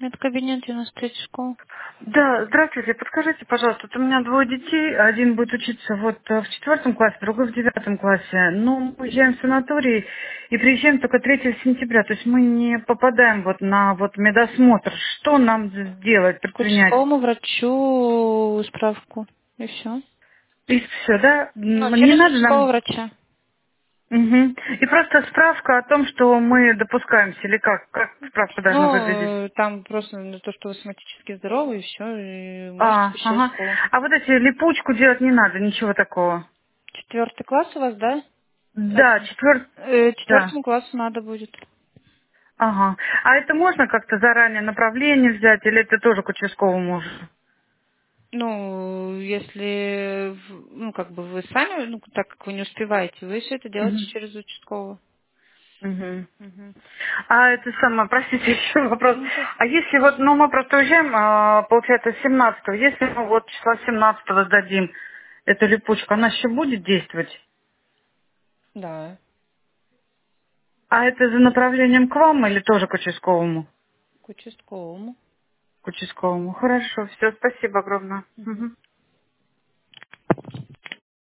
Медкабинет 93 школа. Да, здравствуйте. Подскажите, пожалуйста, вот у меня двое детей. Один будет учиться вот в 4 классе, другой в 9 классе. Но мы уезжаем в санаторий и приезжаем только 3 сентября. То есть мы не попадаем вот на вот медосмотр. Что нам сделать, К предпринять? участковому врачу справку. И все. И все, да? Ну, Не через надо участкового нам... врача. Мгм. И просто справка о том, что мы допускаемся, или как справка должна выглядеть? Ну, там просто то, что вы соматически здоровы, и все, и можете посещать Ага. школу. А вот эти липучку делать не надо, ничего такого. 4 класс у вас, да? Да, да. 4 классу надо будет. Ага. А это можно как-то заранее направление взять, или это тоже к участковому уже? Ну, если, ну, как бы вы сами, ну, так как вы не успеваете, вы все это делаете Мгм. через участкового. Мгм. Мгм. А это самое, простите, еще вопрос. Ничего. А если вот, ну мы просто уезжаем, получается, 17-го, если мы вот числа 17-го сдадим эту липучку, она еще будет действовать? Да, А это за направлением к вам или тоже к участковому? к участковому. К участковому. Хорошо, все, спасибо огромное. Мгм. Мгм.